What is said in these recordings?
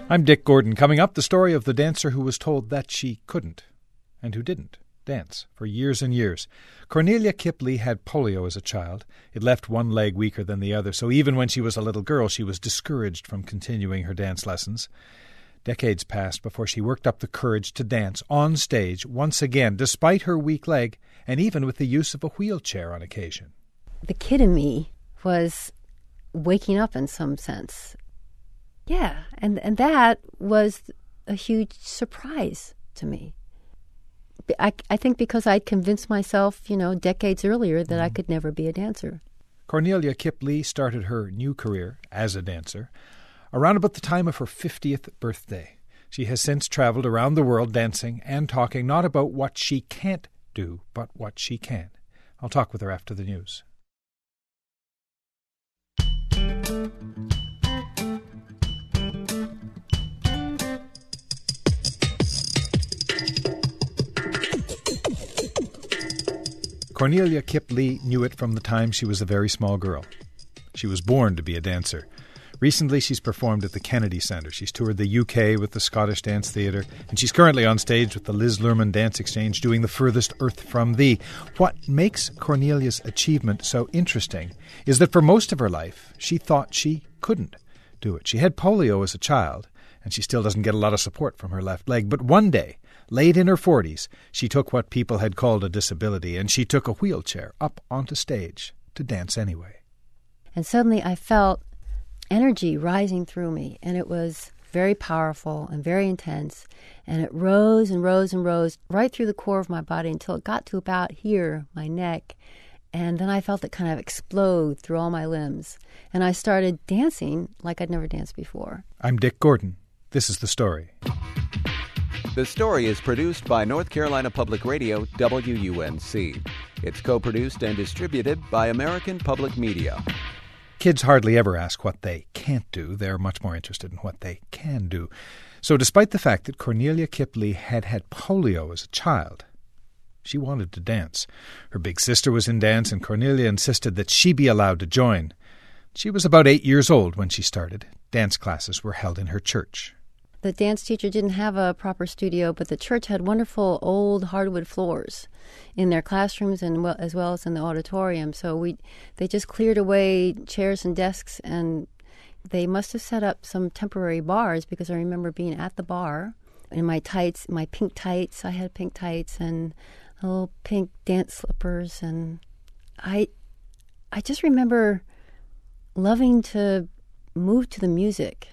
I'm Dick Gordon. Coming up, the story of the dancer who was told that she couldn't, and who didn't, dance for years and years. Cornelia Kipley had polio as a child. It left one leg weaker than the other, so even when she was a little girl, she was discouraged from continuing her dance lessons. Decades passed before she worked up the courage to dance on stage once again, despite her weak leg, and even with the use of a wheelchair on occasion. The kid in me was waking up in some sense. Yeah, and that was a huge surprise to me. I think because I'd convinced myself, decades earlier that I could never be a dancer. Cornelia Kipley started her new career as a dancer around about the time of her 50th birthday. She has since traveled around the world dancing and talking not about what she can't do, but what she can. I'll talk with her after the news. Cornelia Kipley knew it from the time she was a very small girl. She was born to be a dancer. Recently, she's performed at the Kennedy Centre. She's toured the UK with the Scottish Dance Theatre, and she's currently on stage with the Liz Lerman Dance Exchange doing The Furthest Earth from Thee. What makes Cornelia's achievement so interesting is that for most of her life, she thought she couldn't do it. She had polio as a child, and she still doesn't get a lot of support from her left leg. But one day, late in her 40s, she took what people had called a disability, and she took a wheelchair up onto stage to dance anyway. And suddenly I felt energy rising through me, and it was very powerful and very intense, and it rose and rose and rose right through the core of my body until it got to about here, my neck, and then I felt it kind of explode through all my limbs, and I started dancing like I'd never danced before. I'm Dick Gordon. This is The Story. The Story is produced by North Carolina Public Radio, WUNC. It's co-produced and distributed by American Public Media. Kids hardly ever ask what they can't do. They're much more interested in what they can do. So despite the fact that Cornelia Kipley had had polio as a child, she wanted to dance. Her big sister was in dance, and Cornelia insisted that she be allowed to join. She was about 8 years old when she started. Dance classes were held in her church. The dance teacher didn't have a proper studio, but the church had wonderful old hardwood floors in their classrooms and as well as in the auditorium. So they just cleared away chairs and desks, and they must have set up some temporary bars, because I remember being at the bar in my tights, my pink tights. I had pink tights and little pink dance slippers, and I just remember loving to move to the music.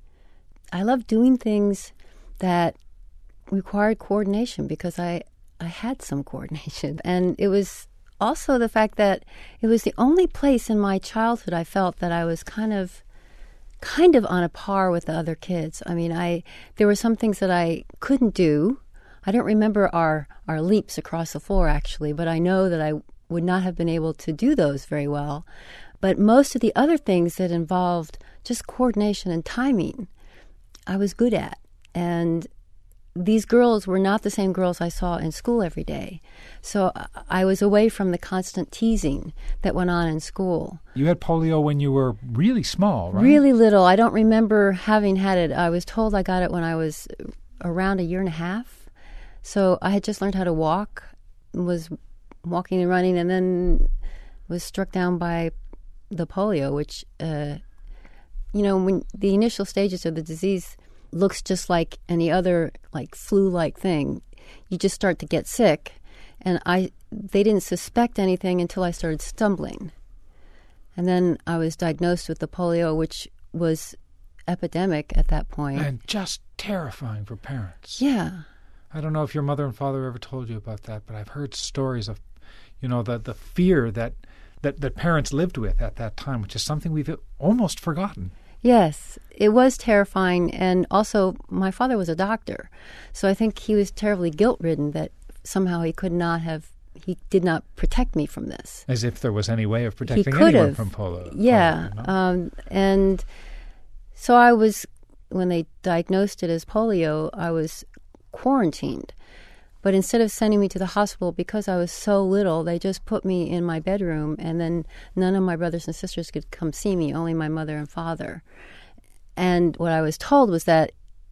I love doing things that required coordination because I had some coordination. And it was also the fact that it was the only place in my childhood I felt that I was kind of on a par with the other kids. I mean, there were some things that I couldn't do. I don't remember our leaps across the floor, actually, but I know that I would not have been able to do those very well. But most of the other things that involved just coordination and timing, I was good at. And these girls were not the same girls I saw in school every day. So I was away from the constant teasing that went on in school. You had polio when you were really small, right? Really little. I don't remember having had it. I was told I got it when I was around a year and a half. So I had just learned how to walk, was walking and running, and then was struck down by the polio, which when the initial stages of the disease looks just like any other like flu-like thing, you just start to get sick. And they didn't suspect anything until I started stumbling. And then I was diagnosed with the polio, which was epidemic at that point. And just terrifying for parents. Yeah. I don't know if your mother and father ever told you about that, but I've heard stories of, the fear that parents lived with at that time, which is something we've almost forgotten. Yes, it was terrifying. And also, my father was a doctor. So I think he was terribly guilt-ridden that somehow he did not protect me from this. As if there was any way of protecting anyone have. From polio. Yeah. And so when they diagnosed it as polio, I was quarantined. But instead of sending me to the hospital, because I was so little, they just put me in my bedroom, and then none of my brothers and sisters could come see me, only my mother and father. And what I was told was that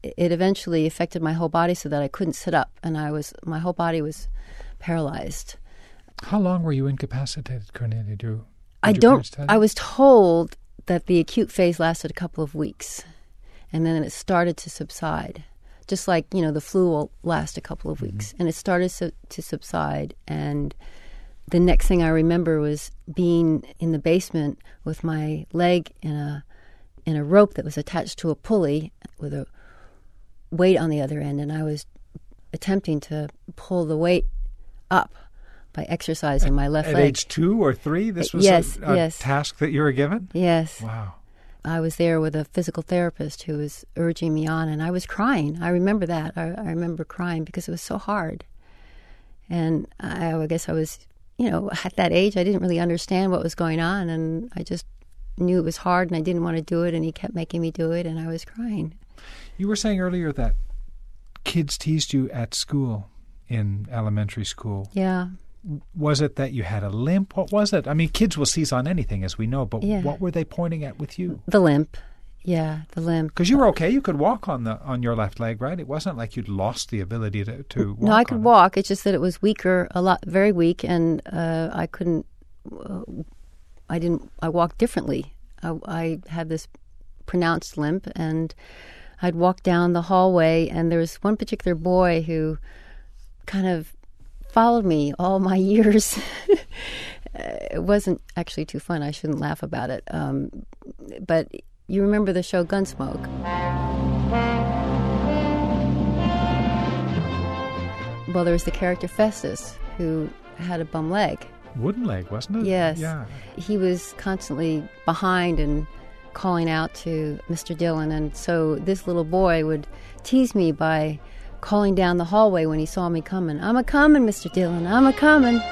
it eventually affected my whole body so that I couldn't sit up, and my whole body was paralyzed. How long were you incapacitated, Cornelia? I was told that the acute phase lasted a couple of weeks, and then it started to subside. Just like, the flu will last a couple of weeks. And it started to subside. And the next thing I remember was being in the basement with my leg in a rope that was attached to a pulley with a weight on the other end. And I was attempting to pull the weight up by exercising my left leg. At age 2 or 3? This was a task that you were given? Yes. Wow. I was there with a physical therapist who was urging me on, and I was crying. I remember that. I remember crying because it was so hard. And I guess I was, at that age, I didn't really understand what was going on, and I just knew it was hard, and I didn't want to do it, and he kept making me do it, and I was crying. You were saying earlier that kids teased you at school, in elementary school. Yeah. Was it that you had a limp? What was it? I mean, kids will seize on anything, as we know, but yeah. What were they pointing at with you? The limp. Yeah, the limp. Because you were okay. You could walk on your left leg, right? It wasn't like you'd lost the ability to walk. No, I could walk. It's just that it was weaker, very weak, and I couldn't. I walked differently. I had this pronounced limp, and I'd walk down the hallway, and there was one particular boy who kind of followed me all my years. It wasn't actually too fun. I shouldn't laugh about it. But you remember the show Gunsmoke? Well, there was the character Festus, who had a bum leg. Wooden leg, wasn't it? Yes. Yeah. He was constantly behind and calling out to Mr. Dillon, and so this little boy would tease me by calling down the hallway when he saw me coming. "I'm a-comin', Mr. Dillon, I'm a-comin'."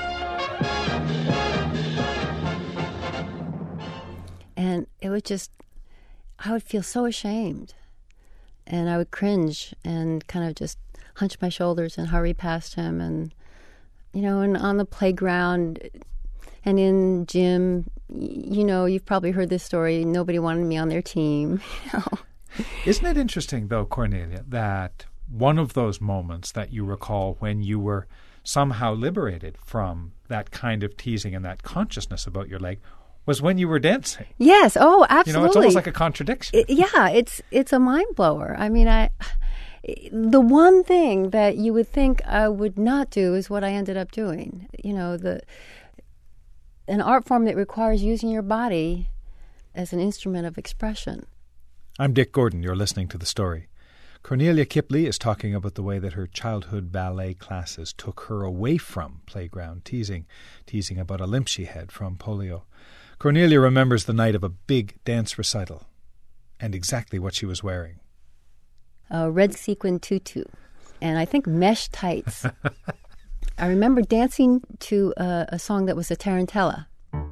And it would just, I would feel so ashamed. And I would cringe and kind of just hunch my shoulders and hurry past him. And, and on the playground and in gym, you've probably heard this story. Nobody wanted me on their team. Isn't it interesting, though, Cornelia, that one of those moments that you recall when you were somehow liberated from that kind of teasing and that consciousness about your leg was when you were dancing? Yes. Oh, absolutely. It's almost like a contradiction. It's a mind blower. I mean, the one thing that you would think I would not do is what I ended up doing. An art form that requires using your body as an instrument of expression. I'm Dick Gordon. You're listening to The Story. Cornelia Kipley is talking about the way that her childhood ballet classes took her away from playground teasing about a limp she had from polio. Cornelia remembers the night of a big dance recital and exactly what she was wearing. A red sequin tutu, and I think mesh tights. I remember dancing to a song that was a tarantella.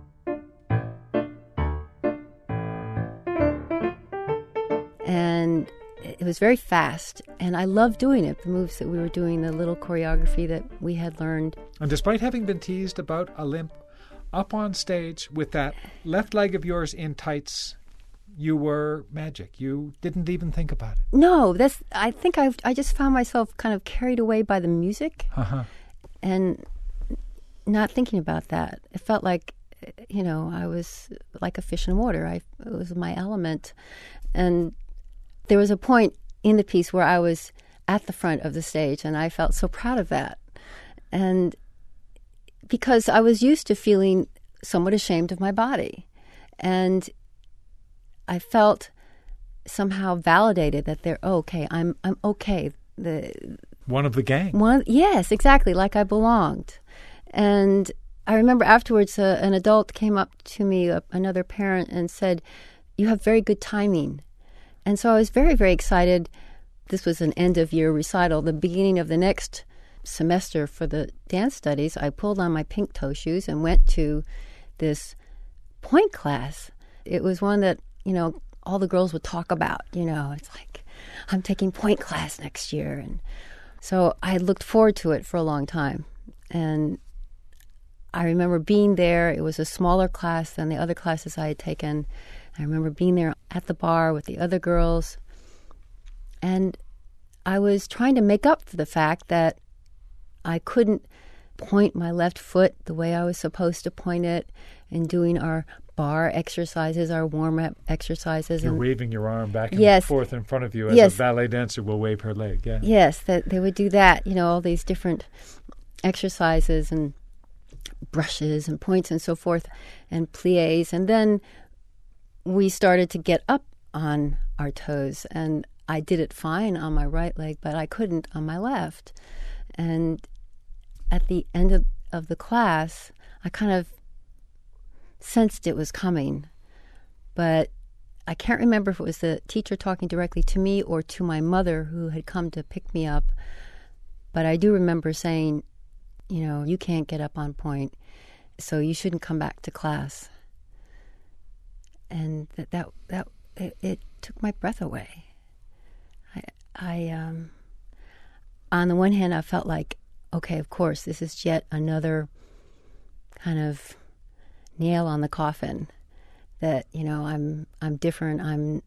And it was very fast, and I loved doing it, the moves that we were doing, the little choreography that we had learned. And despite having been teased about a limp, up on stage with that left leg of yours in tights, you were magic. You didn't even think about it. No, I think I just found myself kind of carried away by the music and not thinking about that. It felt like, I was like a fish in water. It was my element. And there was a point in the piece where I was at the front of the stage, and I felt so proud of that. And because I was used to feeling somewhat ashamed of my body. And I felt somehow validated that I'm okay. One of the gang. Yes, exactly, like I belonged. And I remember afterwards an adult came up to me, another parent, and said, "You have very good timing." And so I was very, very excited. This was an end-of-year recital. The beginning of the next semester for the dance studies, I pulled on my pink toe shoes and went to this point class. It was one that, all the girls would talk about. It's like, I'm taking point class next year. And so I had looked forward to it for a long time. And I remember being there. It was a smaller class than the other classes I had taken. I remember being there at the bar with the other girls. And I was trying to make up for the fact that I couldn't point my left foot the way I was supposed to point it, and doing our bar exercises, our warm-up exercises. You're and waving your arm back and forth in front of you as a ballet dancer will wave her leg. Yeah. Yes, that they would do that, all these different exercises and brushes and points and so forth and pliés. And then we started to get up on our toes, and I did it fine on my right leg, but I couldn't on my left. And at the end of the class, I kind of sensed it was coming, but I can't remember if it was the teacher talking directly to me or to my mother who had come to pick me up. But I do remember saying, you can't get up on point, so you shouldn't come back to class. And it took my breath away. I on the one hand, I felt like, okay, of course, this is yet another kind of nail on the coffin that I'm different,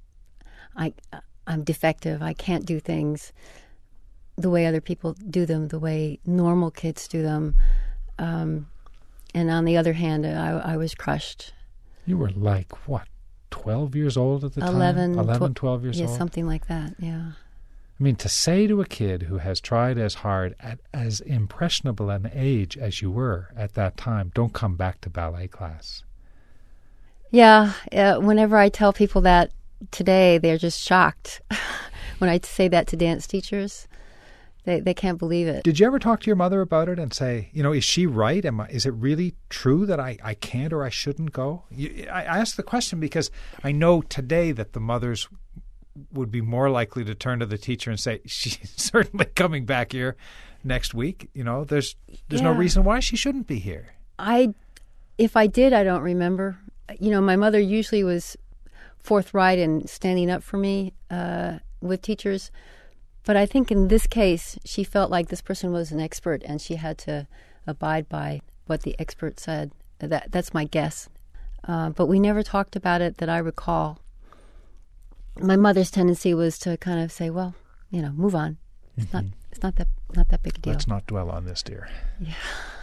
I'm defective, I can't do things the way other people do them, the way normal kids do them, and on the other hand, I was crushed. You were like what, 12 years old at the time? 12 years old? Yeah, something like that. Yeah. I mean, to say to a kid who has tried as hard at as impressionable an age as you were at that time, don't come back to ballet class. Yeah, whenever I tell people that today, they're just shocked. When I say that to dance teachers, they can't believe it. Did you ever talk to your mother about it and say, is she right? Is it really true that I can't or I shouldn't go? I ask the question because I know today that the mothers would be more likely to turn to the teacher and say, she's certainly coming back here next week. There's no reason why she shouldn't be here. If I did, I don't remember. My mother usually was forthright in standing up for me with teachers. But I think in this case, she felt like this person was an expert and she had to abide by what the expert said. That's my guess. But we never talked about it that I recall. My mother's tendency was to kind of say, well, move on. It's not that big a deal. Let's not dwell on this, dear. Yeah.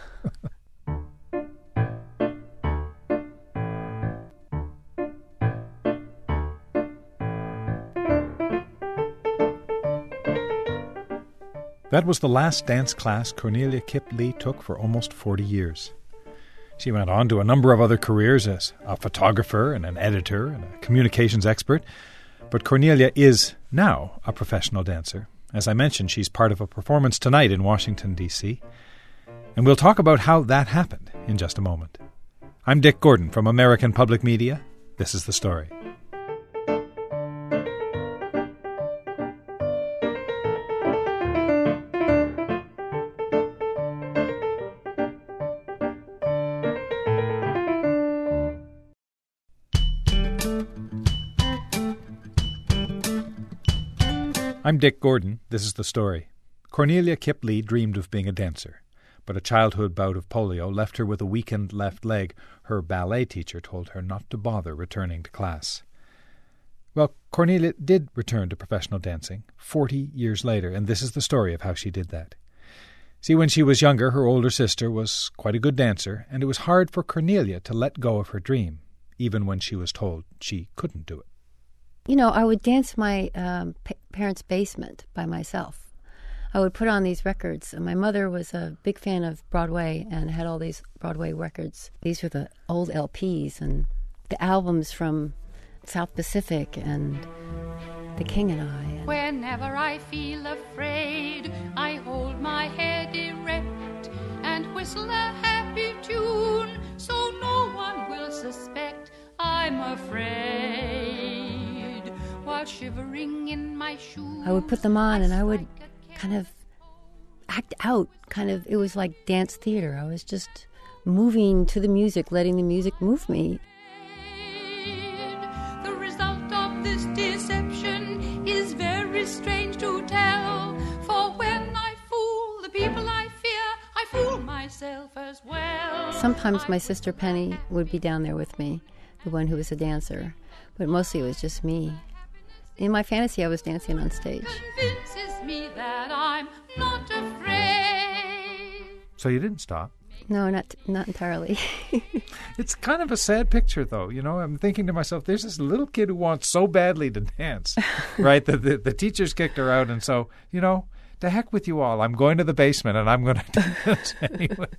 That was the last dance class Cornelia Kipp Lee took for almost 40 years. She went on to a number of other careers as a photographer and an editor and a communications expert. But Cornelia is now a professional dancer. As I mentioned, she's part of a performance tonight in Washington, D.C. And we'll talk about how that happened in just a moment. I'm Dick Gordon from American Public Media. This is The Story. I'm Dick Gordon. This is The Story. Cornelia Kipp Lee dreamed of being a dancer, but a childhood bout of polio left her with a weakened left leg. Her ballet teacher told her not to bother returning to class. Well, Cornelia did return to professional dancing 40 years later, and this is the story of how she did that. See, when she was younger, her older sister was quite a good dancer, and it was hard for Cornelia to let go of her dream, even when she was told she couldn't do it. I would dance my parents' basement by myself. I would put on these records. My mother was a big fan of Broadway and had all these Broadway records. These were the old LPs and the albums from South Pacific and The King and I. Whenever I feel afraid, I hold my head erect and whistle a happy tune so no one will suspect I'm afraid. While shivering in my shoes, I would put them on and I would kind of act out. It was like dance theater. I was just moving to the music, letting the music move me. The result of this deception is very strange to tell. For when I fool the people I fear, I fool myself as well. Sometimes my sister Penny would be down there with me, the one who was a dancer, but mostly it was just me. In my fantasy, I was dancing on stage. Convinces me I'm not afraid. So you didn't stop. No, not entirely. It's kind of a sad picture, though. You know, I'm thinking to myself, there's this little kid who wants so badly to dance, right? The teachers kicked her out, and so, you know, to heck with you all. I'm going to the basement, and I'm going to dance anyway.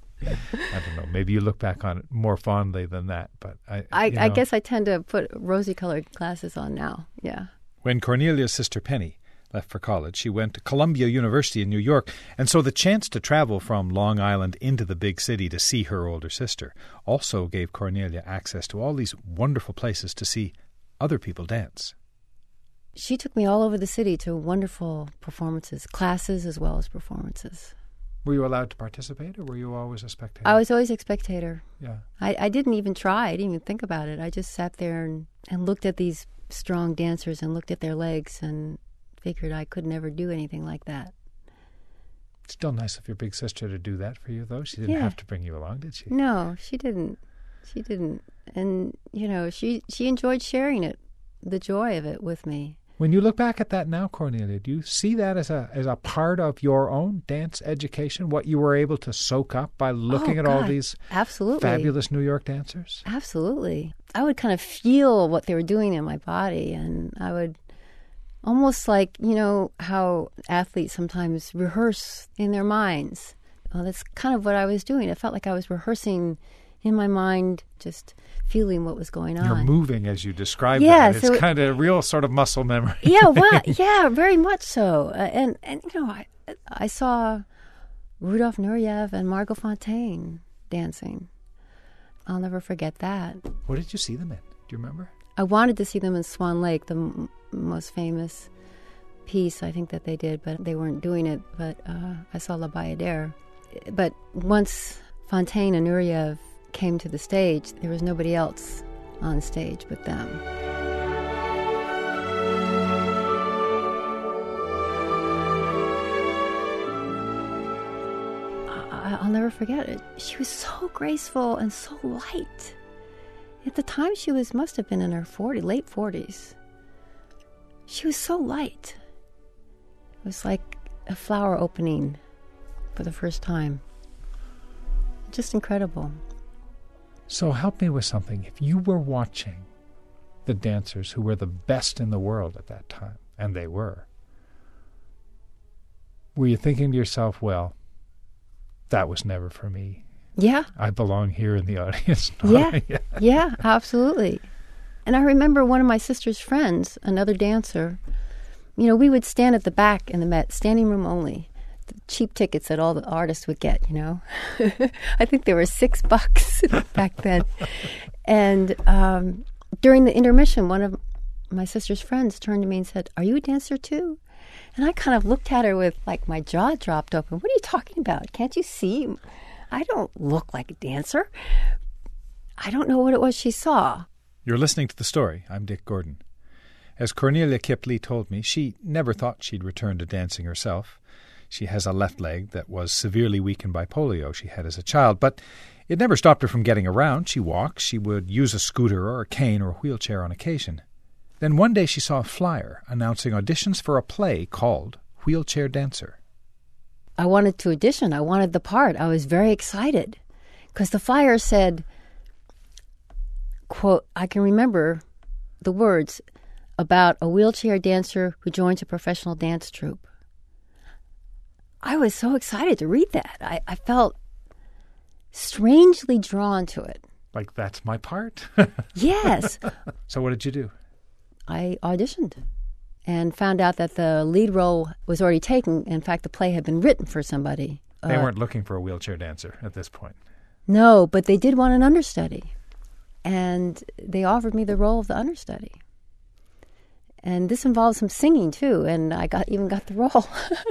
I don't know. Maybe you look back on it more fondly than that, but I guess I tend to put rosy-colored glasses on now. Yeah. When Cornelia's sister Penny left for college, she went to Columbia University in New York, and so the chance to travel from Long Island into the big city to see her older sister also gave Cornelia access to all these wonderful places to see other people dance. She took me all over the city to wonderful performances, classes as well as performances. Were you allowed to participate, or were you always a spectator? I was always a spectator. Yeah. I didn't even try. I didn't even think about it. I just sat there and looked at these strong dancers and looked at their legs and figured I could never do anything like that. It's still nice of your big sister to do that for you, though. She didn't have to bring you along, did she? No, she didn't. She didn't. And, you know, she enjoyed sharing it, the joy of it with me. When you look back at that now, Cornelia, do you see that as a part of your own dance education, what you were able to soak up by looking at all these fabulous New York dancers? Absolutely. I would kind of feel what they were doing in my body, and I would almost like, you know, how athletes sometimes rehearse in their minds. Well, that's kind of what I was doing. It felt like I was rehearsing in my mind, just feeling what was going on. You're moving as you describe that. It's kind of real sort of muscle memory. Yeah, well, yeah, very much so. And you know, I saw Rudolf Nureyev and Margot Fonteyn dancing. I'll never forget that. What did you see them in? Do you remember? I wanted to see them in Swan Lake, the most famous piece I think that they did, but they weren't doing it. But I saw La Bayadere. But once Fonteyn and Nureyev came to the stage, there was nobody else on stage but them. I'll never forget it. She was so graceful and so light. At the time, she must have been in her late 40s. She was so light. It was like a flower opening for the first time. Just incredible. So help me with something. If you were watching the dancers who were the best in the world at that time, and they were you thinking to yourself, well, that was never for me? Yeah. I belong here in the audience. Yeah, absolutely. And I remember one of my sister's friends, another dancer, you know, we would stand at the back in the Met, standing room only. Cheap tickets that all the artists would get, you know. I think they were $6 back then. And during the intermission, one of my sister's friends turned to me and said, "Are you a dancer too?" And I kind of looked at her with, like, my jaw dropped open. "What are you talking about? Can't you see? I don't look like a dancer." I don't know what it was she saw. You're listening to The Story. I'm Dick Gordon. As Cornelia Kipp-Lee told me, she never thought she'd return to dancing herself. She has a left leg that was severely weakened by polio she had as a child, but it never stopped her from getting around. She walked. She would use a scooter or a cane or a wheelchair on occasion. Then one day she saw a flyer announcing auditions for a play called Wheelchair Dancer. I wanted to audition. I wanted the part. I was very excited because the flyer said, quote, I can remember the words about a wheelchair dancer who joins a professional dance troupe. I was so excited to read that. I felt strangely drawn to it. Like, that's my part? Yes. So what did you do? I auditioned and found out that the lead role was already taken. In fact, the play had been written for somebody. They weren't looking for a wheelchair dancer at this point. No, but they did want an understudy. And they offered me the role of the understudy. And this involved some singing, too, and I even got the role.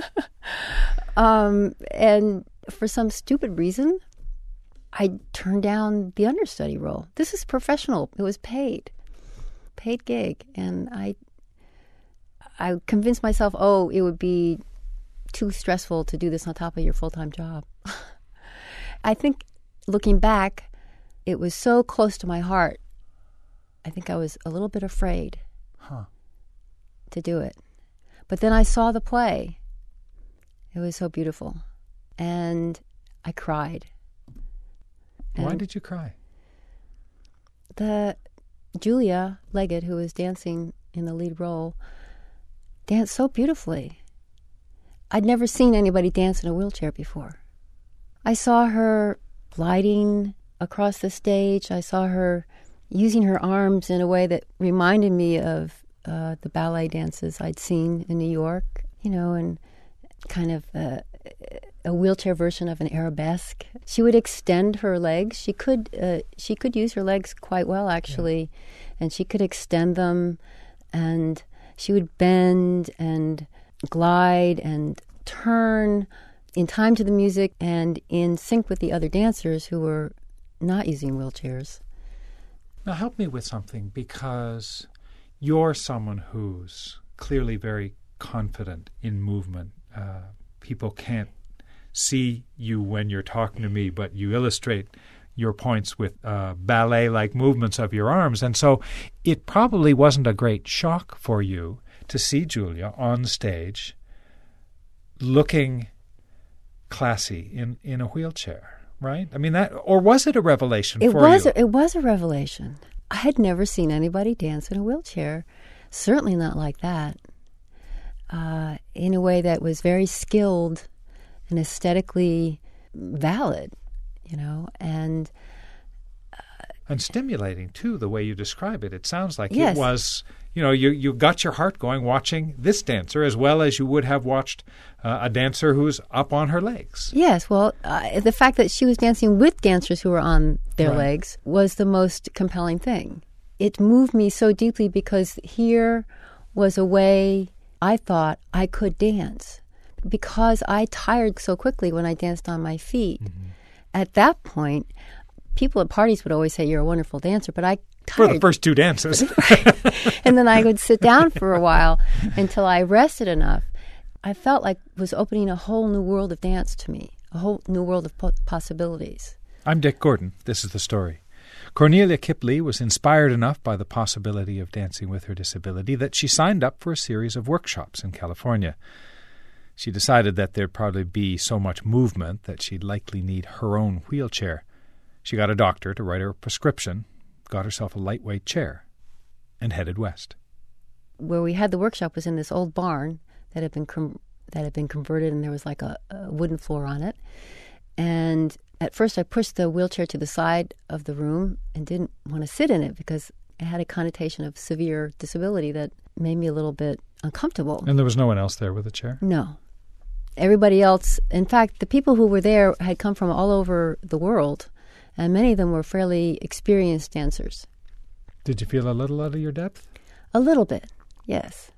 And for some stupid reason, I turned down the understudy role. This is professional. It was paid gig. And I convinced myself, it would be too stressful to do this on top of your full-time job. I think, looking back, it was so close to my heart, I think I was a little bit afraid to do it. But then I saw the play, It was so beautiful. And I cried. Why did you cry? Julia Leggett, who was dancing in the lead role, danced so beautifully. I'd never seen anybody dance in a wheelchair before. I saw her gliding across the stage. I saw her using her arms in a way that reminded me of the ballet dances I'd seen in New York, and kind of a wheelchair version of an arabesque. She would extend her legs. She could use her legs quite well, actually, and she could extend them, and she would bend and glide and turn in time to the music and in sync with the other dancers who were not using wheelchairs. Now help me with something, because you're someone who's clearly very confident in movement. People can't see you when you're talking to me, but you illustrate your points with ballet-like movements of your arms. And so it probably wasn't a great shock for you to see Julia on stage looking classy in a wheelchair, right? I mean, or was it a revelation for you? It was a revelation. I had never seen anybody dance in a wheelchair, certainly not like that, in a way that was very skilled and aesthetically valid, and stimulating, too, the way you describe it. It sounds like it was, you got your heart going watching this dancer as well as you would have watched a dancer who's up on her legs. Yes, well, the fact that she was dancing with dancers who were on their legs was the most compelling thing. It moved me so deeply because here was a way I thought I could dance, because I tired so quickly when I danced on my feet. Mm-hmm. At that point, people at parties would always say, "You're a wonderful dancer," but I tired. For the first two dances. And then I would sit down for a while until I rested enough. I felt like it was opening a whole new world of dance to me, a whole new world of possibilities. I'm Dick Gordon. This is The Story. Cornelia Kipp-Lee was inspired enough by the possibility of dancing with her disability that she signed up for a series of workshops in California. She decided that there'd probably be so much movement that she'd likely need her own wheelchair. She got a doctor to write her a prescription, got herself a lightweight chair, and headed west. Where we had the workshop was in this old barn that had been converted, and there was like a wooden floor on it. And at first I pushed the wheelchair to the side of the room and didn't want to sit in it because it had a connotation of severe disability that made me a little bit uncomfortable. And there was no one else there with a chair? No. Everybody else, in fact, the people who were there had come from all over the world, and many of them were fairly experienced dancers. Did you feel a little out of your depth? A little bit, yes.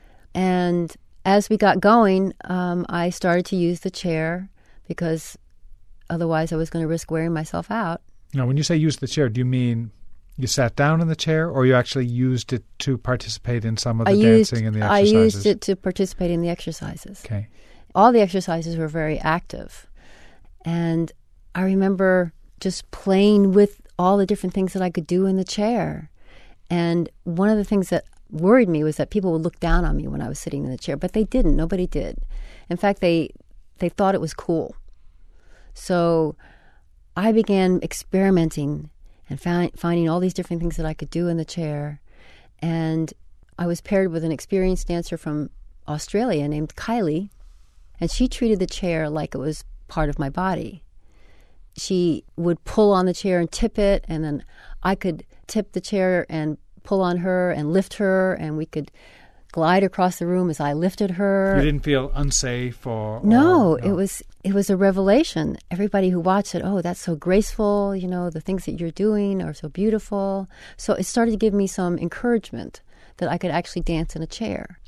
And as we got going, I started to use the chair because otherwise I was going to risk wearing myself out. Now, when you say use the chair, do you mean you sat down in the chair, or you actually used it to participate in some of the dancing and the exercises? I used it to participate in the exercises. Okay. All the exercises were very active. And I remember just playing with all the different things that I could do in the chair. And one of the things that worried me was that people would look down on me when I was sitting in the chair, but they didn't. Nobody did. In fact, they thought it was cool. So I began experimenting and finding all these different things that I could do in the chair. And I was paired with an experienced dancer from Australia named Kylie, and she treated the chair like it was part of my body. She would pull on the chair and tip it, and then I could tip the chair and pull on her and lift her, and we could glide across the room as I lifted her. You didn't feel unsafe or... No, it was a revelation. Everybody who watched it, oh, that's so graceful, the things that you're doing are so beautiful. So it started to give me some encouragement that I could actually dance in a chair.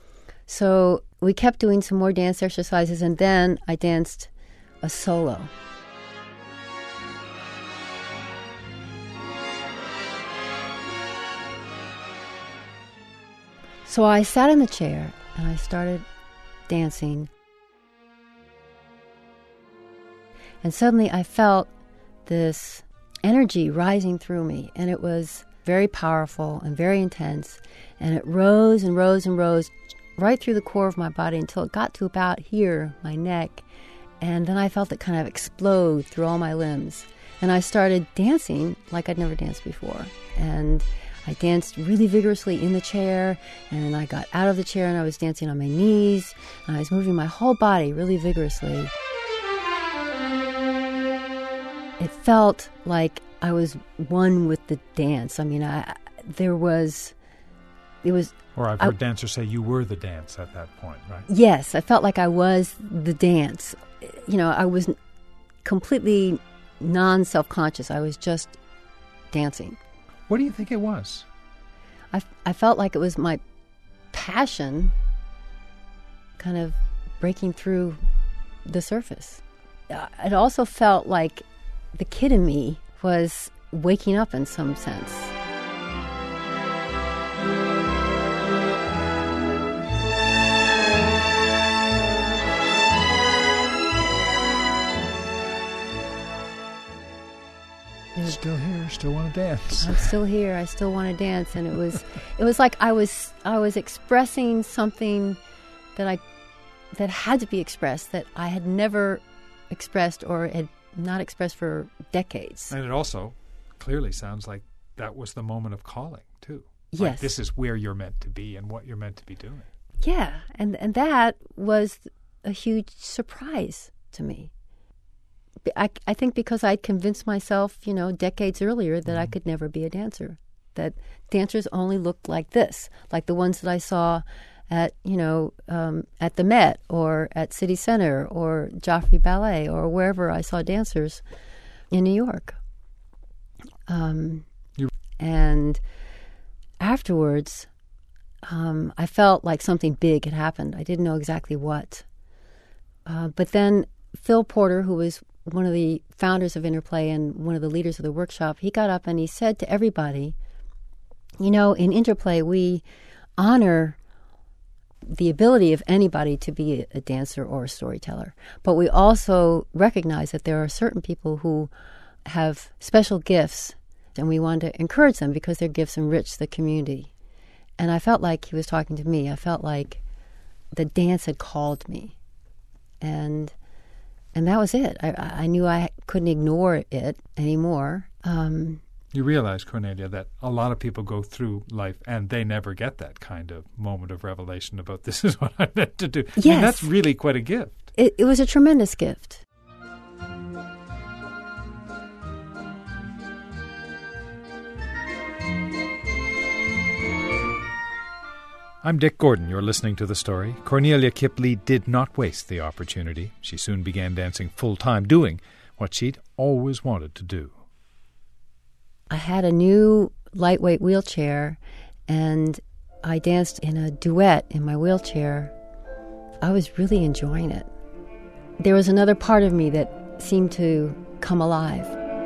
So we kept doing some more dance exercises, and then I danced a solo. So I sat in the chair and I started dancing. And suddenly I felt this energy rising through me, and it was very powerful and very intense. And it rose and rose and rose right through the core of my body until it got to about here, my neck. And then I felt it kind of explode through all my limbs. And I started dancing like I'd never danced before. And I danced really vigorously in the chair, and I got out of the chair and I was dancing on my knees, and I was moving my whole body really vigorously. It felt like I was one with the dance. I mean, it was... Or I've heard dancers say you were the dance at that point, right? Yes, I felt like I was the dance. You know, I was completely non-self-conscious. I was just dancing. What do you think it was? I felt like it was my passion kind of breaking through the surface. It also felt like the kid in me was waking up in some sense. Still here, still want to dance. I'm still here, I still want to dance. And it was like I was expressing something that had to be expressed, that I had never expressed or had not expressed for decades. And it also clearly sounds like that was the moment of calling, too. Yes. Like this is where you're meant to be and what you're meant to be doing. Yeah, and that was a huge surprise to me. I think because I'd convinced myself, decades earlier that I could never be a dancer, that dancers only looked like this, like the ones that I saw at the Met or at City Center or Joffrey Ballet or wherever I saw dancers in New York. And afterwards, I felt like something big had happened. I didn't know exactly what. But then Phil Porter, who was one of the founders of Interplay and one of the leaders of the workshop, he got up and he said to everybody, in Interplay, we honor the ability of anybody to be a dancer or a storyteller. But we also recognize that there are certain people who have special gifts, and we want to encourage them because their gifts enrich the community. And I felt like he was talking to me. I felt like the dance had called me. And that was it. I knew I couldn't ignore it anymore. You realize, Cornelia, that a lot of people go through life and they never get that kind of moment of revelation about this is what I meant to do. Yes. I mean, that's really quite a gift. It was a tremendous gift. I'm Dick Gordon. You're listening to The Story. Cornelia Kipp-Lee did not waste the opportunity. She soon began dancing full-time, doing what she'd always wanted to do. I had a new lightweight wheelchair, and I danced in a duet in my wheelchair. I was really enjoying it. There was another part of me that seemed to come alive.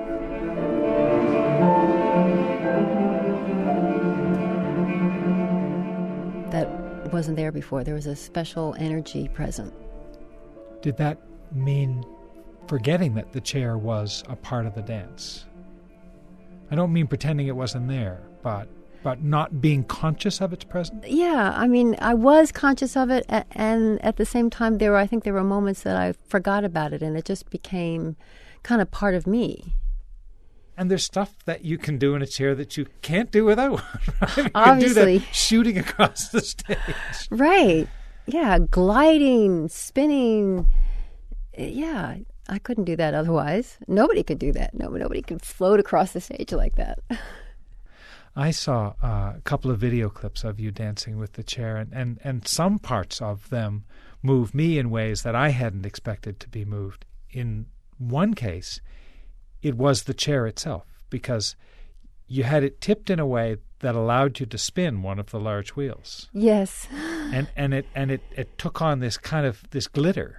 That wasn't there before. There was a special energy present. Did that mean forgetting that the chair was a part of the dance? I don't mean pretending it wasn't there, but not being conscious of its presence? Yeah, I mean, I was conscious of it, and at the same time, I think there were moments that I forgot about it, and it just became kind of part of me. And there's stuff that you can do in a chair that you can't do without one, right? You Obviously. can do that shooting across the stage. Right. Yeah, gliding, spinning. Yeah, I couldn't do that otherwise. Nobody could do that. Nobody could float across the stage like that. I saw a couple of video clips of you dancing with the chair, and some parts of them moved me in ways that I hadn't expected to be moved. In one case, it was the chair itself, because you had it tipped in a way that allowed you to spin one of the large wheels. Yes. And it took on this kind of this glitter,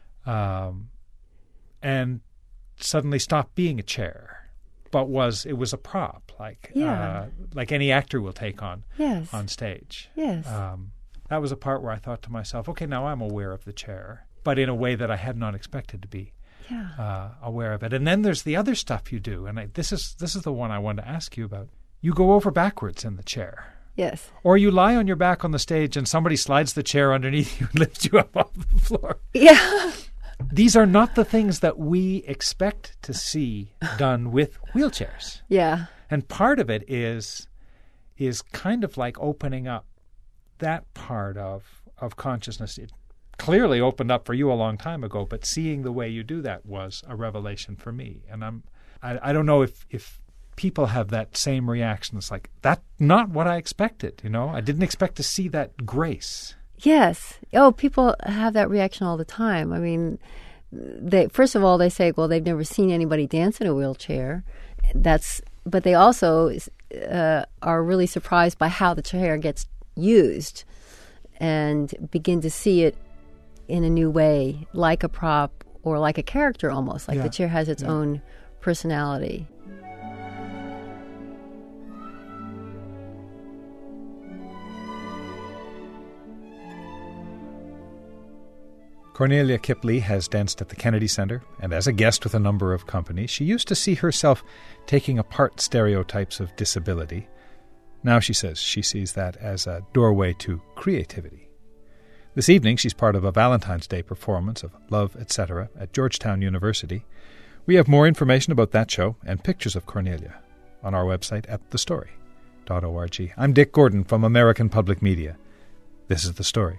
and suddenly stopped being a chair, but it was a prop, like any actor will take on on stage. Yes. That was a part where I thought to myself, okay, now I'm aware of the chair, but in a way that I had not expected to be aware of it. And then there's the other stuff you do, and this is the one I wanted to ask you about. You go over backwards in the chair. Yes. Or you lie on your back on the stage and somebody slides the chair underneath you and lifts you up off the floor. Yeah. These are not the things that we expect to see done with wheelchairs. Yeah. And part of it is kind of like opening up that part of consciousness. It clearly opened up for you a long time ago, but seeing the way you do that was a revelation for me. And I don't know if people have that same reaction. It's like, that's not what I expected, I didn't expect to see that grace. Yes. Oh, people have that reaction all the time. I mean, first of all, they say, well, they've never seen anybody dance in a wheelchair. But they also are really surprised by how the chair gets used and begin to see it in a new way, like a prop or like a character almost, like the chair has its own personality. Cornelia Kipley has danced at the Kennedy Center, and as a guest with a number of companies, she used to see herself taking apart stereotypes of disability. Now she says she sees that as a doorway to creativity. This evening, she's part of a Valentine's Day performance of Love, Etc. at Georgetown University. We have more information about that show and pictures of Cornelia on our website at thestory.org. I'm Dick Gordon from American Public Media. This is The Story.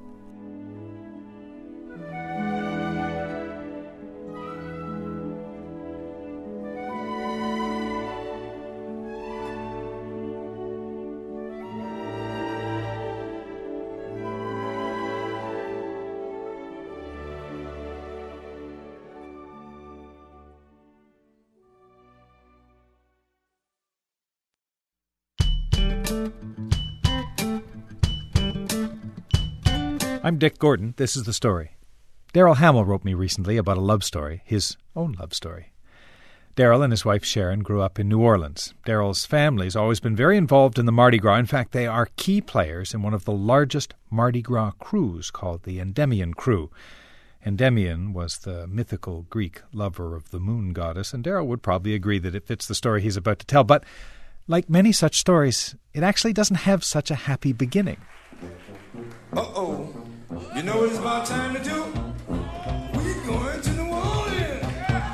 I'm Dick Gordon. This is The Story. Daryl Hamill wrote me recently about a love story, his own love story. Daryl and his wife Sharon grew up in New Orleans. Daryl's family's always been very involved in the Mardi Gras. In fact, they are key players in one of the largest Mardi Gras crews called the Endymion Crew. Endymion was the mythical Greek lover of the moon goddess, and Daryl would probably agree that it fits the story he's about to tell. But like many such stories, it actually doesn't have such a happy beginning. Uh-oh. You know what it's about time to do? We're going to New Orleans.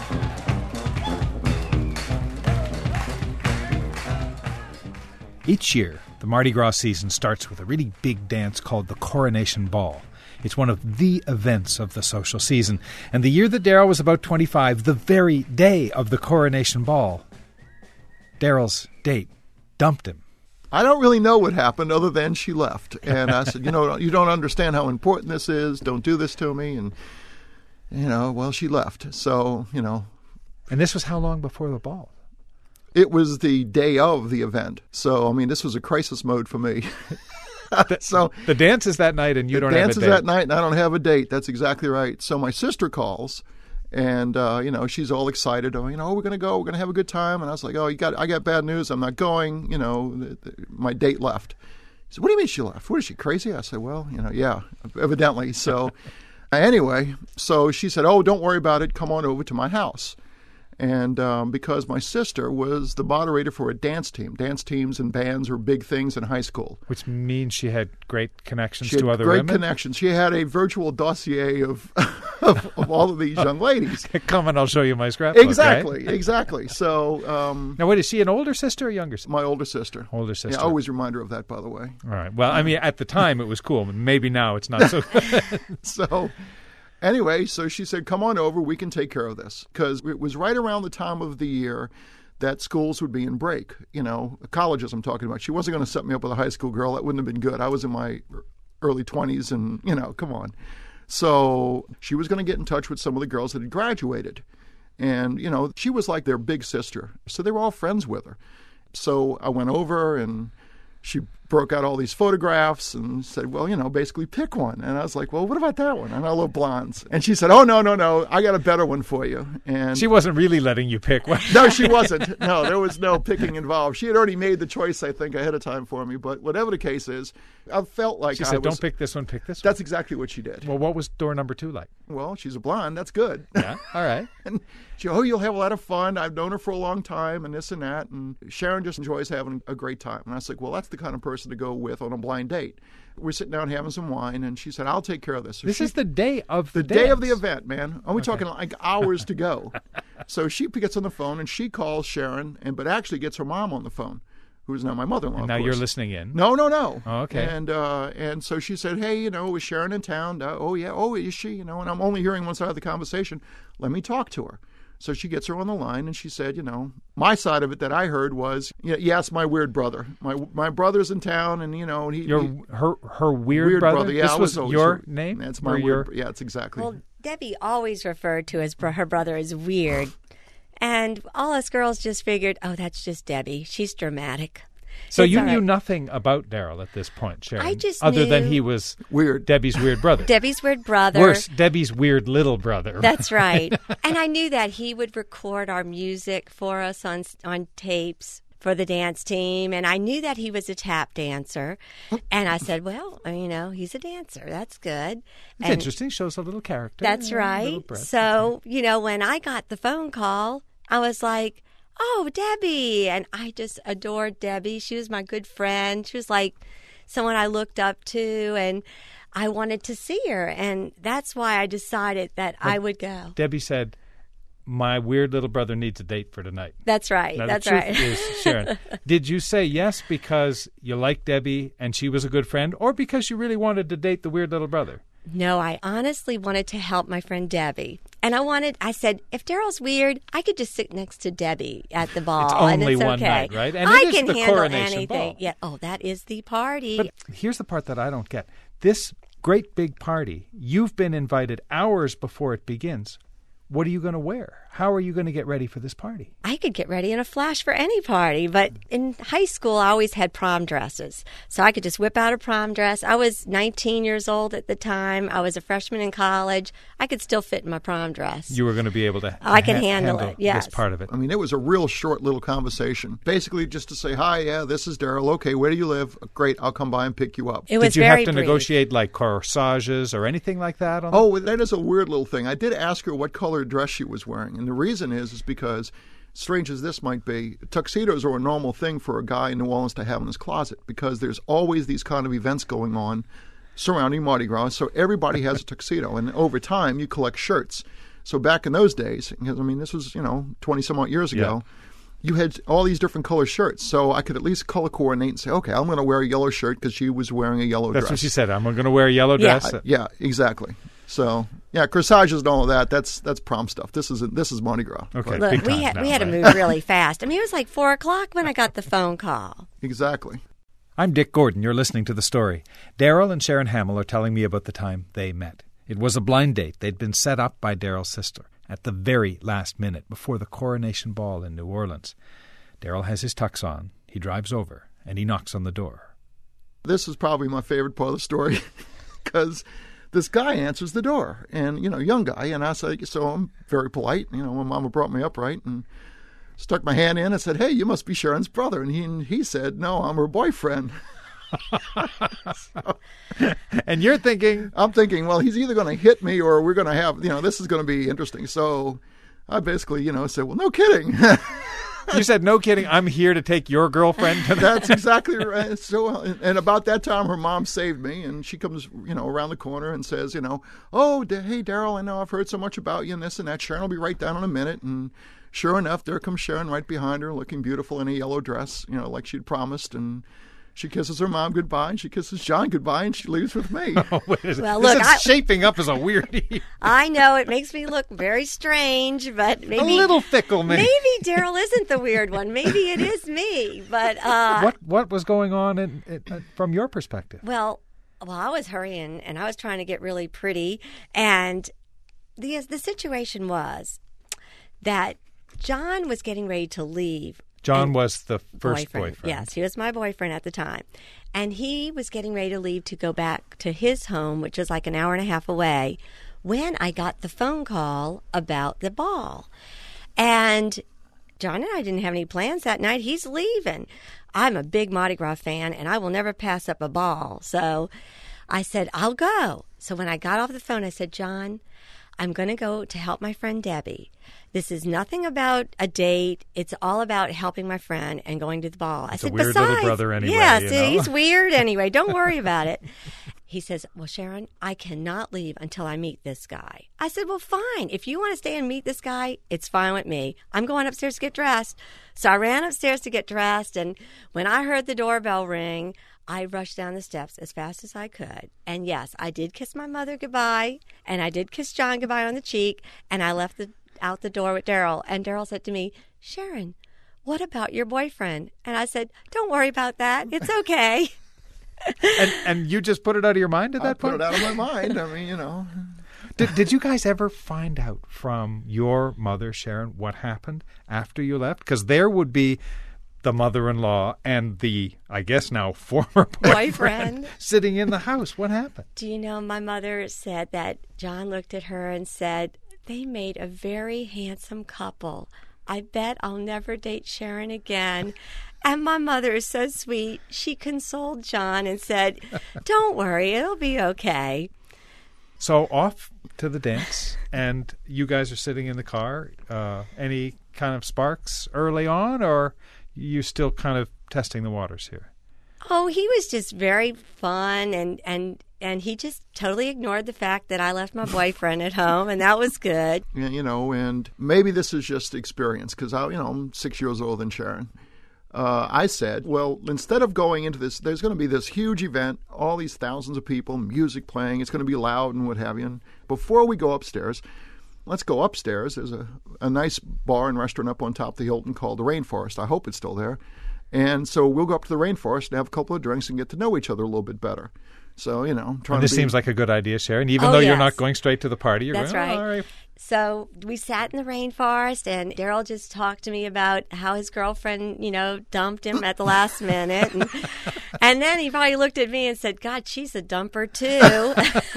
Each year, the Mardi Gras season starts with a really big dance called the Coronation Ball. It's one of the events of the social season. And the year that Daryl was about 25, the very day of the Coronation Ball, Daryl's date dumped him. I don't really know what happened other than she left. And I said, you don't understand how important this is. Don't do this to me. And, well, she left. So, And this was how long before the ball? It was the day of the event. So, this was a crisis mode for me. So the dance is that night and you don't have a date. The dance is that night and I don't have a date. That's exactly right. So my sister calls. And, she's all excited. We're going to go. We're going to have a good time. And I was like, I got bad news. I'm not going. My date left. He said, what do you mean she left? What is she, crazy? I said, well, yeah, evidently. So anyway, so she said, oh, don't worry about it. Come on over to my house. And because my sister was the moderator for a dance team. Dance teams and bands are big things in high school. Which means she had great connections to other women? Great connections. She had a virtual dossier of all of these young ladies. Come and I'll show you my scrapbook. Exactly, right? Exactly. So now, wait, is she an older sister or younger sister? My older sister. Older sister. Yeah, I always remind her of that, by the way. All right. Well, at the time it was cool. Maybe now it's not so good. So anyway, so she said, come on over, we can take care of this. Because it was right around the time of the year that schools would be in break. Colleges I'm talking about. She wasn't going to set me up with a high school girl. That wouldn't have been good. I was in my early 20s and, come on. So she was going to get in touch with some of the girls that had graduated. And, she was like their big sister. So they were all friends with her. So I went over and she broke out all these photographs and said, well, basically pick one. And I was like, well, what about that one? And I love blondes. And she said, oh, no, I got a better one for you. And she wasn't really letting you pick one. No, she wasn't. No, there was no picking involved. She had already made the choice, I think, ahead of time for me. But whatever the case is, I felt like she said, don't pick this one, pick this one. That's exactly what she did. Well, what was door number 2 like? Well, she's a blonde. That's good. Yeah, all right. And she, you'll have a lot of fun. I've known her for a long time and this and that. And Sharon just enjoys having a great time. And I was like, well, that's the kind of person person to go with on a blind date. We're sitting down having some wine, and she said, I'll take care of this. So This is the day of the day of the dance. event, man. Are we talking like hours to go? So she gets on the phone, and she calls Sharon, but actually gets her mom on the phone, who is now my mother-in-law, And now of you're course. listening in. No. Oh, okay. And so she said, hey, is Sharon in town? Oh, yeah. Oh, is she? And I'm only hearing one side of the conversation. Let me talk to her. So she gets her on the line, and she said, my side of it that I heard was, yes, my weird brother. My brother's in town, and, Her weird brother? Yeah, This I was always your her- name? That's my Or weird. Yeah, it's exactly. Well, Debbie always referred to her brother as weird. And all us girls just figured, oh, that's just Debbie. She's dramatic. So It's you all knew right. nothing about Daryl at this point, Sharon? I just other than knew- he was Weird. Debbie's weird brother. Debbie's weird brother. Worse, Debbie's weird little brother. That's right. And I knew that he would record our music for us on tapes for the dance team. And I knew that he was a tap dancer. And I said, well, he's a dancer. That's good. It's interesting. Shows a little character. That's a little right. breadth. So, when I got the phone call, I was like, oh, Debbie. And I just adored Debbie. She was my good friend. She was like someone I looked up to, and I wanted to see her. And that's why I decided that I would go. Debbie said, my weird little brother needs a date for tonight. That's right. Now, That's the truth right. is, Sharon, did you say yes because you liked Debbie and she was a good friend, or because you really wanted to date the weird little brother? No, I honestly wanted to help my friend Debbie. And I said, if Daryl's weird, I could just sit next to Debbie at the ball. It's only and it's one okay. night, right? And I it is can the handle coronation anything. ball. Yeah. Oh, that is the party. But here's the part that I don't get. This great big party, you've been invited hours before it begins. What are you going to wear? How are you going to get ready for this party? I could get ready in a flash for any party, but in high school, I always had prom dresses. So I could just whip out a prom dress. I was 19 years old at the time. I was a freshman in college. I could still fit in my prom dress. You were going to be able to I can handle it, yes. this part of it. I mean, it was a real short little conversation. Basically, just to say, hi, yeah, this is Daryl. Okay, where do you live? Great, I'll come by and pick you up. It was Did you very have to brief. negotiate like corsages or anything like that? Oh, that is a weird little thing. I did ask her what color dress she was wearing, and the reason is because, strange as this might be, tuxedos are a normal thing for a guy in New Orleans to have in his closet because there's always these kind of events going on surrounding Mardi Gras, so everybody has a tuxedo, and over time you collect shirts. So back in those days, because I mean this was 20-some-odd years ago, you had all these different color shirts, so I could at least color coordinate and say, okay, I'm going to wear a yellow shirt because she was wearing a yellow That's dress. what she said. I'm going to wear a yellow dress. Yeah, exactly. So, yeah, corsages and all of that's prom stuff. This is Mardi Gras. Okay, Look, big we time had now, to right? move really fast. I mean, it was like 4 o'clock when I got the phone call. Exactly. I'm Dick Gordon. You're listening to The Story. Daryl and Sharon Hamill are telling me about the time they met. It was a blind date. They'd been set up by Daryl's sister at the very last minute before the coronation ball in New Orleans. Daryl has his tux on. He drives over, and he knocks on the door. This is probably my favorite part of the story because this guy answers the door, and, young guy, and I say, so I'm very polite. My mama brought me up right and stuck my hand in and said, hey, you must be Sharon's brother. And he said, no, I'm her boyfriend. And you're thinking, I'm thinking, well, he's either going to hit me or we're going to have, this is going to be interesting. So I basically, said, well, no kidding. you said, no kidding, I'm here to take your girlfriend to That's exactly right. So, and about that time, her mom saved me, and she comes, around the corner and says, oh, hey, Daryl, I know I've heard so much about you and this and that. Sharon will be right down in a minute. And sure enough, there comes Sharon right behind her, looking beautiful in a yellow dress, like she'd promised. And she kisses her mom goodbye, and she kisses John goodbye, and she leaves with me. Well, this look, is shaping up as a weird evening. I know it makes me look very strange, but maybe A little fickle, maybe. Maybe Daryl isn't the weird one. Maybe it is me. But What was going on from your perspective? Well, I was hurrying and I was trying to get really pretty, and the situation was that John was getting ready to leave. John was the first boyfriend. Yes, he was my boyfriend at the time. And he was getting ready to leave to go back to his home, which was like an hour and a half away, when I got the phone call about the ball. And John and I didn't have any plans that night. He's leaving. I'm a big Mardi Gras fan, and I will never pass up a ball. So I said, I'll go. So when I got off the phone, I said, John, I'm going to go to help my friend Debbie. This is nothing about a date. It's all about helping my friend and going to the ball. I said, a weird besides, little brother anyway. Yeah, you see, know? he's weird anyway. Don't worry about it. He says, well, Sharon, I cannot leave until I meet this guy. I said, well, fine. If you want to stay and meet this guy, it's fine with me. I'm going upstairs to get dressed. So I ran upstairs to get dressed, and when I heard the doorbell ring, I rushed down the steps as fast as I could. And yes, I did kiss my mother goodbye, and I did kiss John goodbye on the cheek, and I left out the door with Daryl. And Daryl said to me, Sharon, what about your boyfriend? And I said, don't worry about that. It's okay. And you just put it out of your mind at that point? Put it out of my mind. I mean, you know. Did you guys ever find out from your mother, Sharon, what happened after you left? Because there would be the mother-in-law and the, I guess now, former boyfriend sitting in the house. What happened? Do you know, my mother said that John looked at her and said, they made a very handsome couple. I bet I'll never date Sharon again. And my mother is so sweet. She consoled John and said, don't worry, it'll be okay. So off to the dance, and you guys are sitting in the car. Any kind of sparks early on, or you still kind of testing the waters here? Oh, he was just very fun, and he just totally ignored the fact that I left my boyfriend at home, and that was good. You know, and maybe this is just experience, because I'm 6 years older than Sharon. I said, well, instead of going into this, there's going to be this huge event, all these thousands of people, music playing, it's going to be loud and what have you. And before we go upstairs, let's go upstairs. There's a nice bar and restaurant up on top of the Hilton called the Rainforest. I hope it's still there. And so we'll go up to the Rainforest and have a couple of drinks and get to know each other a little bit better. So, this seems like a good idea, Sharon. Even though you're not going straight to the party, you're That's going, right. all right. So we sat in the rainforest, and Daryl just talked to me about how his girlfriend, dumped him at the last minute. And then he probably looked at me and said, God, she's a dumper too.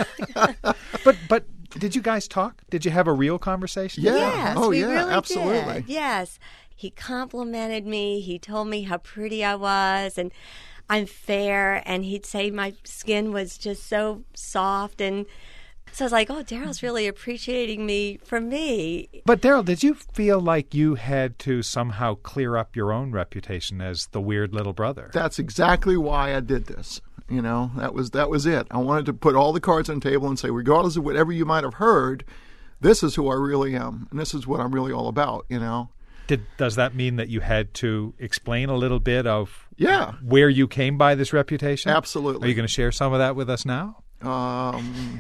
But did you guys talk? Did you have a real conversation? Yeah. Yes, we really absolutely. did. Yes. He complimented me. He told me how pretty I was, and I'm fair, and he'd say my skin was just so soft, and so I was like, oh, Daryl's really appreciating me for me. But Daryl, did you feel like you had to somehow clear up your own reputation as the weird little brother? That's exactly why I did this. That was it. I wanted to put all the cards on the table and say, regardless of whatever you might have heard, this is who I really am, and this is what I'm really all about, Does that mean that you had to explain a little bit of Yeah. where you came by this reputation? Absolutely. Are you going to share some of that with us now? On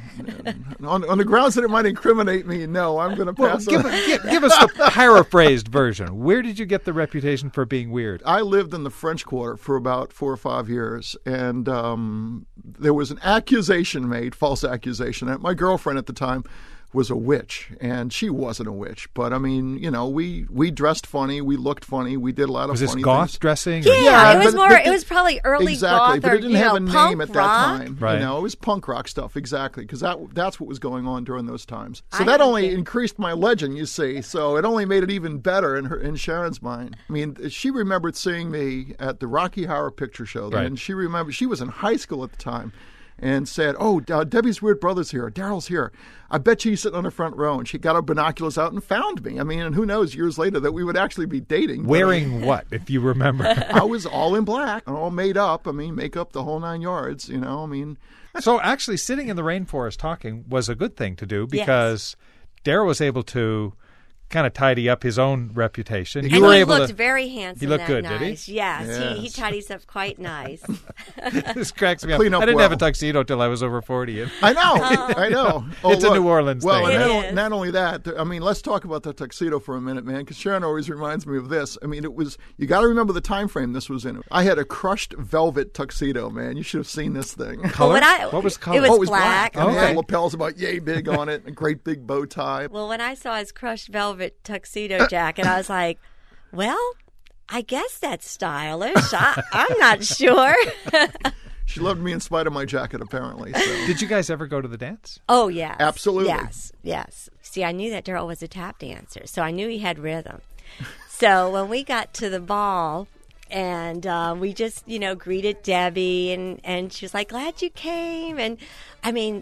the grounds that it might incriminate me, no, I'm going to pass on. Give us the paraphrased version. Where did you get the reputation for being weird? I lived in the French Quarter for about 4 or 5 years, and there was an accusation made, false accusation, that my girlfriend at the time was a witch, and she wasn't a witch. But I mean, we dressed funny, we looked funny, we did a lot of was funny this goth things. dressing? Yeah, it was but it was probably early exactly, goth but or it didn't have a name punk at that rock. time. Right. It was punk rock stuff, exactly, because that's what was going on during those times. So I that don't only think- increased my legend, you see. So it only made it even better in Sharon's mind. I mean, she remembered seeing me at the Rocky Horror Picture Show, Right. and she remembered she was in high school at the time. And said, oh, Debbie's weird brother's here. Daryl's here. I bet you he's sitting on the front row. And she got her binoculars out and found me. I mean, and who knows, years later, that we would actually be dating. Wearing what, if you remember? I was all in black, all made up. I mean, makeup, the whole 9 yards, I mean. So actually sitting in the rainforest talking was a good thing to do because Daryl was able to kind of tidy up his own reputation. And You were he able looked to. very handsome. He looked that good, night. did he? Yes, he Yes. tidies up quite nice. This cracks me up. Clean up I didn't have a well. tuxedo till I was over 40. I know. Oh, It's a look. New Orleans well, thing. and It is. not only that, I mean, let's talk about the tuxedo for a minute, man, because Sharon always reminds me of this. I mean, you got to remember the time frame this was in. I had a crushed velvet tuxedo, man. You should have seen this thing. Color? Well, What was color? It was, Oh, it was black. And it Okay. had lapels about yay big on it, and a great big bow tie. Well, when I saw his crushed velvet tuxedo jacket, I was like, well, I guess that's stylish. I'm not sure. She loved me in spite of my jacket, apparently. So. Did you guys ever go to the dance? Oh, yes. Absolutely. Yes. See, I knew that Daryl was a tap dancer, so I knew he had rhythm. So when we got to the ball, and we just, greeted Debbie, and she was like, glad you came. And, I mean,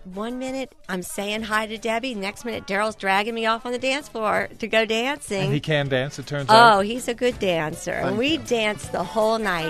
one minute I'm saying hi to Debbie, next minute Daryl's dragging me off on the dance floor to go dancing. And he can dance, it turns out. Oh, he's a good dancer. And we danced the whole night.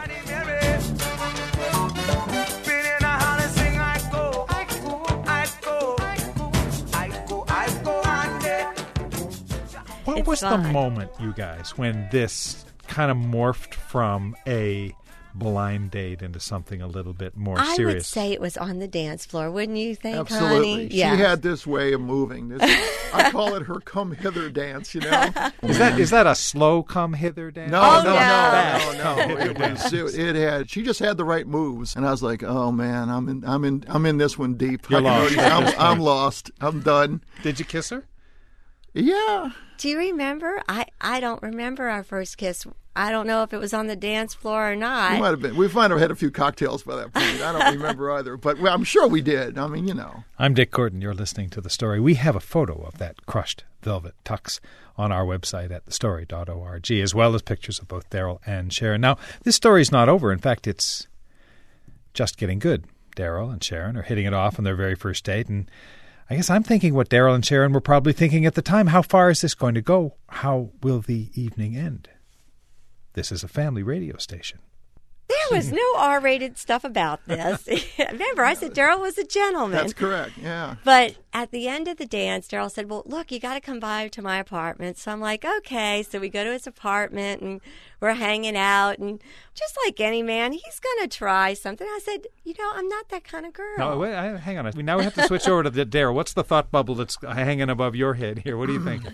What It's was fun. the moment, you guys, when this kind of morphed from a blind date into something a little bit more I serious? would say it was on the dance floor, wouldn't you think, Absolutely. honey? She had this way of moving. I call it her come hither dance, you know? Is that a slow come hither dance? No, Oh, no, no. no. It had. She just had the right moves, and I was like, "Oh man, I'm in this one deep. You're lost. I'm lost. I'm done." Did you kiss her? Yeah. Do you remember? I don't remember our first kiss. I don't know if it was on the dance floor or We not. might have been. We might have had a few cocktails by that point. I don't remember either, but I'm sure we did. I mean, you know. I'm Dick Gordon. You're listening to The Story. We have a photo of that crushed velvet tux on our website at thestory.org, as well as pictures of both Daryl and Sharon. Now, this story's not over. In fact, it's just getting good. Daryl and Sharon are hitting it off on their very first date, and I guess I'm thinking what Daryl and Sharon were probably thinking at the time. How far is this going to go? How will the evening end? This is a family radio station. There was no R-rated stuff about this. Remember, I said Daryl was a gentleman. That's correct. Yeah. But at the end of the dance, Daryl said, well, look, you got to come by to my apartment. So I'm like, okay. So we go to his apartment, and we're hanging out. And just like any man, he's going to try something. I said, I'm not that kind of girl. No, wait, hang on. Now we have to switch over to Daryl. What's the thought bubble that's hanging above your head here? What do you think?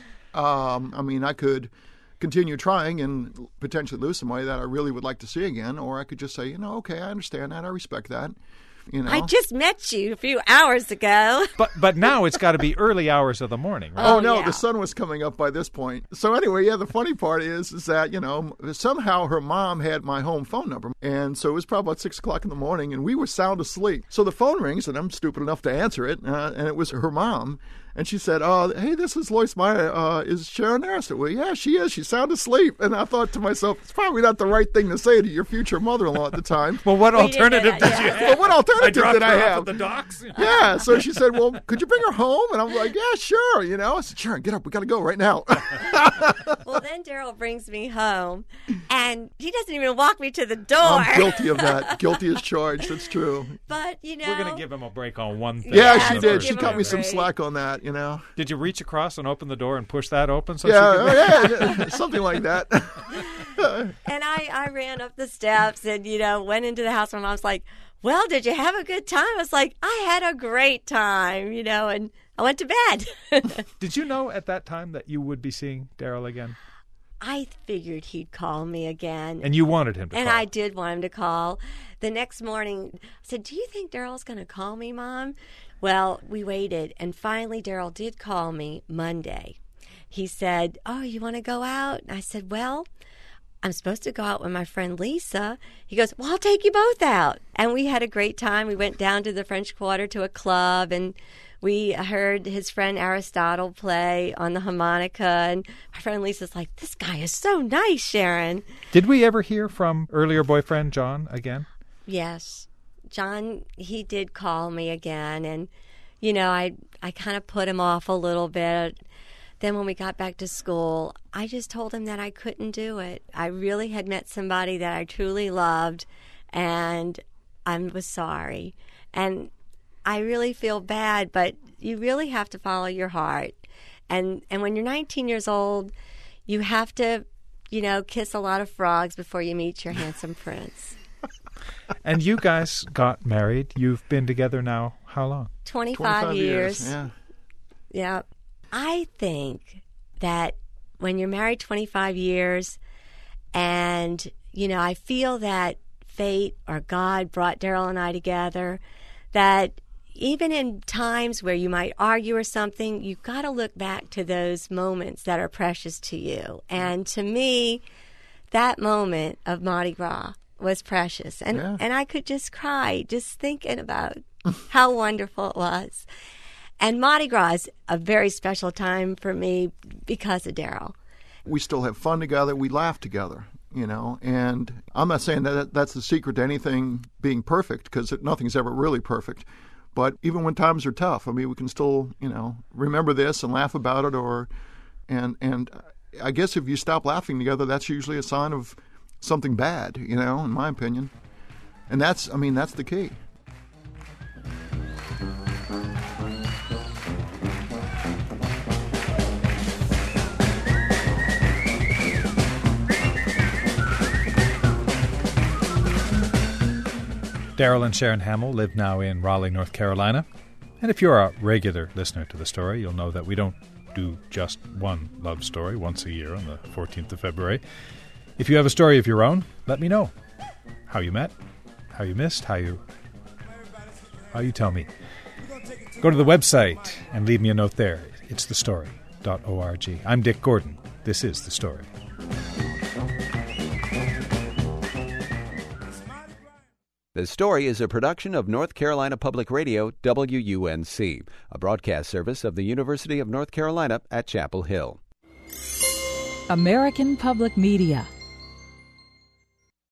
I mean, I could continue trying and potentially lose somebody that I really would like to see again, or I could just say, okay, I understand that, I respect that. I just met you a few hours ago. But now it's got to be early hours of the morning, right? Oh, no, yeah. the sun was coming up by this point. So anyway, yeah, the funny part is that, somehow her mom had my home phone number. And so it was probably about 6 o'clock in the morning, and we were sound asleep. So the phone rings, and I'm stupid enough to answer it, and it was her mom. And she said, hey, this is Lois Meyer. Is Sharon there? I said, well, yeah, she is. She's sound asleep. And I thought to myself, it's probably not the right thing to say to your future mother-in-law at the time. Well, what We didn't alternative do did that, you yeah. have? Well, what alternative did I her off have? at the docks? Yeah, so she said, well, could you bring her home? And I'm like, yeah, sure, I said, Sharon, get up, we got to go right now. Well, then Daryl brings me home, and he doesn't even walk me to the door. I'm guilty of that. Guilty as charged, that's true. But, We're going to give him a break on one thing. Yeah, Yeah, she so did. give She him cut a me some break. slack on that, Did you reach across and open the door and push that open? So Yeah, something like that. And I ran up the steps and, went into the house, and I was like, well, did you have a good time? I was like, I had a great time, and I went to bed. Did you know at that time that you would be seeing Daryl again? I figured he'd call me again. And you wanted him to And call. I did want him to call. The next morning, I said, do you think Daryl's going to call me, Mom? Well, we waited, and finally Daryl did call me Monday. He said, oh, you want to go out? And I said, well, I'm supposed to go out with my friend Lisa. He goes, well, I'll take you both out. And we had a great time. We went down to the French Quarter to a club, and we heard his friend Aristotle play on the harmonica. And my friend Lisa's like, this guy is so nice, Sharon. Did we ever hear from earlier boyfriend John again? Yes. John, he did call me again. And, I kind of put him off a little bit. Then when we got back to school, I just told him that I couldn't do it. I really had met somebody that I truly loved, and I was sorry. And I really feel bad, but you really have to follow your heart. And when you're 19 years old, you have to, kiss a lot of frogs before you meet your handsome prince. And you guys got married. You've been together now how long? 25 years. Yeah. Yeah. I think that when you're married 25 years and, I feel that fate or God brought Daryl and I together, that even in times where you might argue or something, you've got to look back to those moments that are precious to you. And to me, that moment of Mardi Gras was precious. And I could just cry just thinking about how wonderful it was. And Mardi Gras is a very special time for me because of Daryl. We still have fun together. We laugh together, And I'm not saying that that's the secret to anything being perfect, because nothing's ever really perfect. But even when times are tough, I mean, we can still, remember this and laugh about it. And I guess if you stop laughing together, that's usually a sign of something bad, in my opinion. And that's the key. Daryl and Sharon Hamill live now in Raleigh, North Carolina. And if you're a regular listener to the story, you'll know that we don't do just one love story once a year on the 14th of February. If you have a story of your own, let me know. How you met, how you missed, how you tell me. Go to the website and leave me a note there. It's thestory.org. I'm Dick Gordon. This is The Story. The Story is a production of North Carolina Public Radio, WUNC, a broadcast service of the University of North Carolina at Chapel Hill. American Public Media